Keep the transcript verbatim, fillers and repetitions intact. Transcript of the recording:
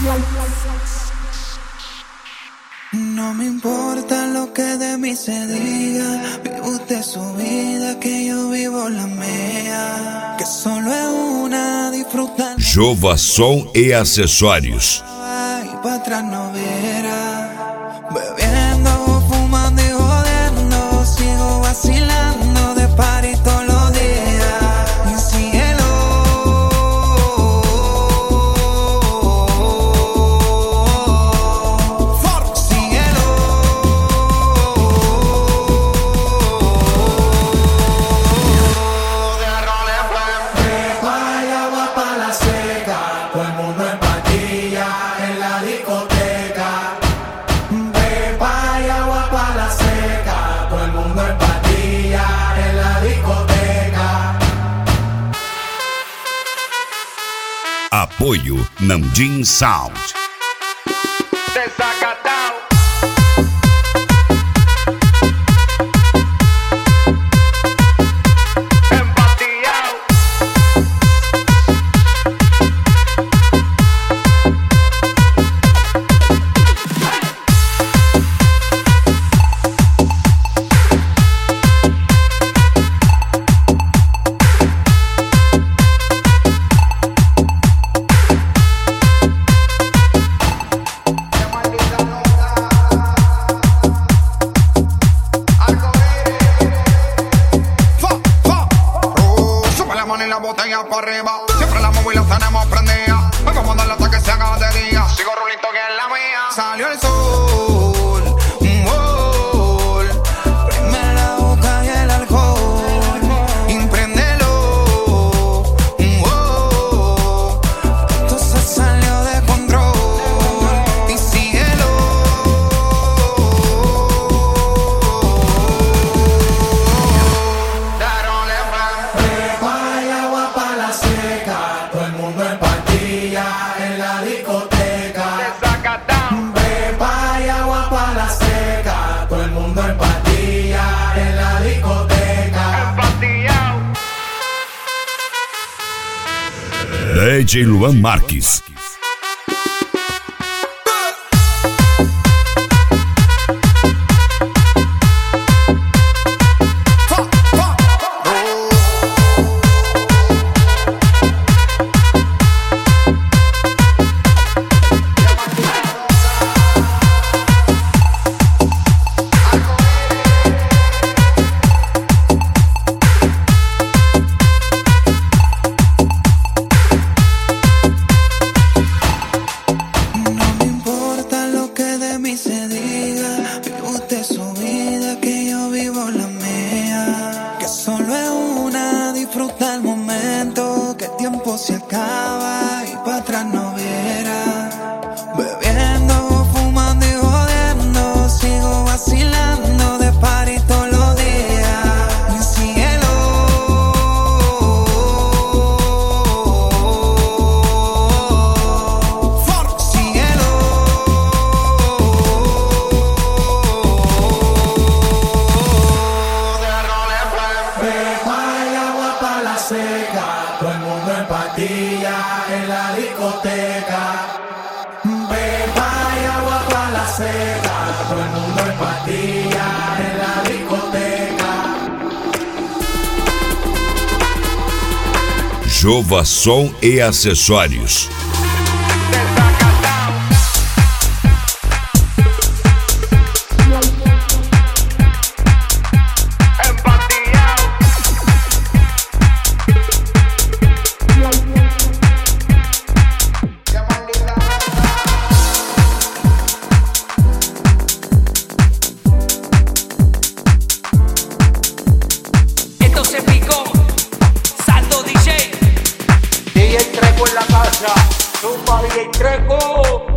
No me importa lo que de mí se diga, vive usted su vida, que yo vivo la mía, que solo es una, disfrutar. Jova Som e Acessórios. Y para atrás no viera, bebiendo, fumando y jodiendo, sigo vacilando de party todos los días. Mi cielo, cielo, de roles blanc. Vaya agua pa' la seca, todo el mundo en patilla en la discoteca. Pepa y agua pa' la seca, todo el mundo en patilla en la discoteca. Apoio Namjin Sound. Desacatado. Empatillado. Qué maldita nota. Algo Fa, fa. Oh, sube la mano y la botella para arriba. Siempre la móvil la tenemos prendida. Hoy vamos a darle hasta que se haga de día. Sigo rulito que es la mía. salió el sol, un gol, prende la boca y el alcohol, impréndelo, un gol, esto se salió de control, y síguelo. de roles blanc. Pepa y agua pa' la seca, todo el mundo en patilla en la discoteca. Desacatado. Pepa y agua pa' la seca, todo el mundo en patilla en la discoteca. Empatillado. D J Luan Marques. No me importa lo que de mí se diga, vive usted su vida, que yo vivo la mía, que solo es una, disfruta el momento, que el tiempo se acaba y para atrás no viera, bebiendo, fumando y jodiendo, sigo vacilando de party todos los días. Mi cielo, cielo, de roles blanc. Pepa y agua pa' la seca, todo el mundo en patilla en la discoteca. Pepa y agua pa' la seca, todo el mundo en patilla en la discoteca. Jova Som e Acessórios. Desacatado. Empatillado. Qué maldita nota. Esto se picó. Saldo D J. D J Treco en la casa, Zumba D J Treco.